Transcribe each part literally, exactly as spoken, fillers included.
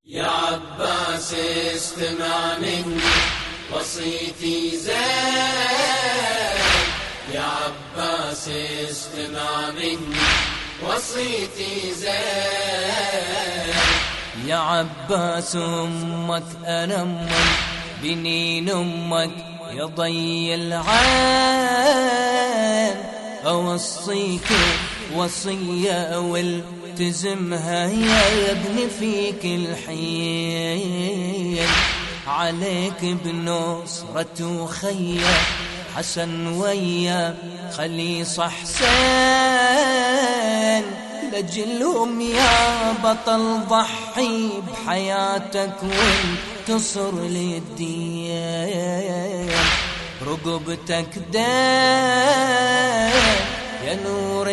يا عباس استمع مني وصيتي زين، يا عباس استمع مني وصيتي زين. يا عباس أمك أنا أمك بنين أمك يا ضي العين، أوصيك وصية والتزمها يا ابن فيك الحين. عليك بنصرة وخيا حسن ويا خليصة حسين، لجلهم يا بطل ضحي بحياتك وانتصر للدين. رقبتك دين يا نور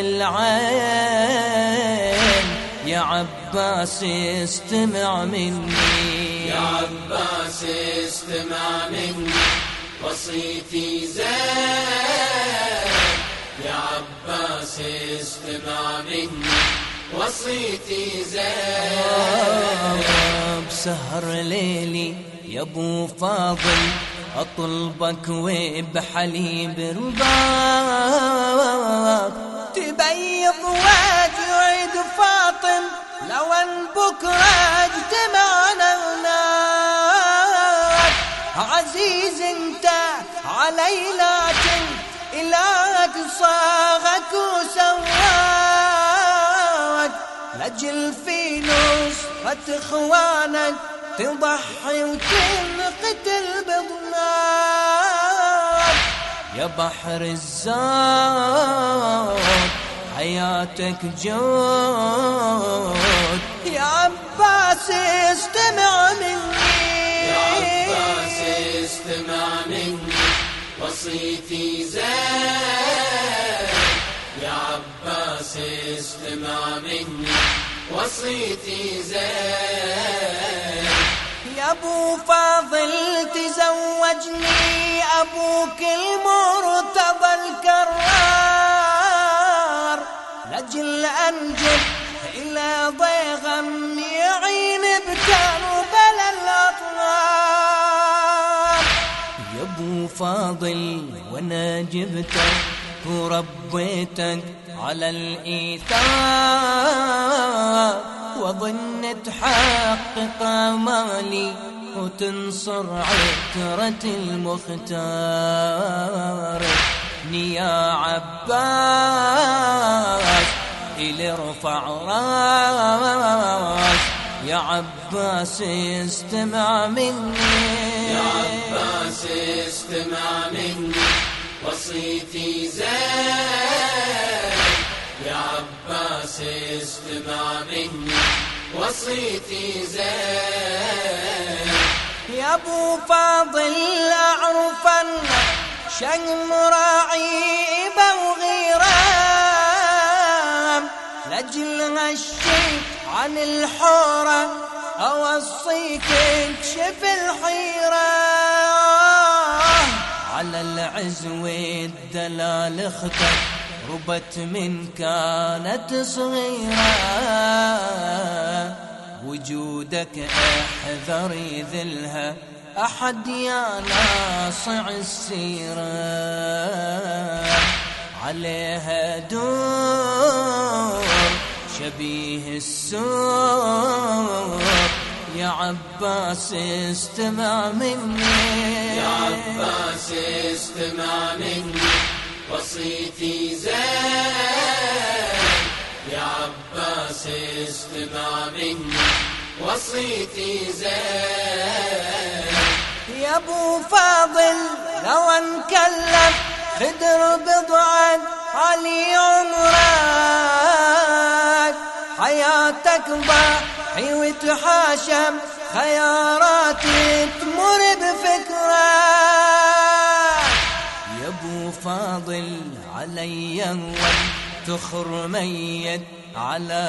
العين، يا عباس استمع مني، يا عباس استمع مني وصيتي زين، يا عباس استمع مني وصيتي زين. بسهر ليلي يا ابو فاضل اطلبك وبحليب رضاك، تبيض وجعد فاطم لو ان بكره اجتمعنا هناك. عزيز انت علي لكن إلهك صاغك وسواك، لجل في نصرة اخوانك تضحي وتنقتل بضناك. يا بحر الزاد حياتك جود، يا عباس استمع مني، يا عباس استمع مني وصيتي زين، يا عباس استمع مني وصيتي زين. يا ابو فاضل تزوجني ابوك المرتضى الكرار، لجل انجب الى ضيغم يعين بكربلا الاطهار. يا ابو فاضل وانا جبتك وربيتك على الايثار، وظن تحقق امالي وتنصر عترة المختار. يا عباس إلي ارفع راس، يا عباس استمع مني، يا عباس استمع مني وصيتي زين، يا عباس استمع مني وصيتي زين. يا ابو فاضل اعرف انك شم راعيبه وغيران، لاجل هالشي عن الحوره اوصيك اكشف الحيره. على العز والدلال اختك ربت من كانت صغيرة، وجودك احذر يذلها أحد يا ناصع السيرة. عليها دور شبيه السور، يا عباس استمع مني، يا عباس استمع مني وصيتي زين، يا عباس استمع مني وصيتي زين. يا ابو فاضل لو انكلف خدر بضعا علي عمرك، حياتك ضحي وتحاشم خياراتي تمر بفكرك. يا ابو فاضل علي اول تخر ميت على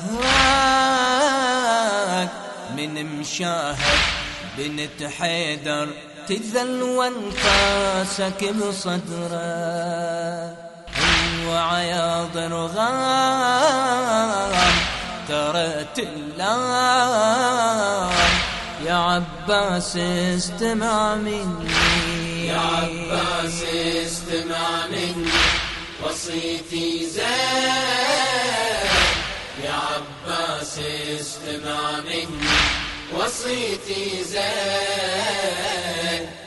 نهرك، من مشاهد بنت حيدر تذل وانفاسك بصدره. وعياض رغام ترى تلام يا عباس استمع مني، يا عباس استمع مني وصيتي زين، يا عباس استمع مني وصيتي زين.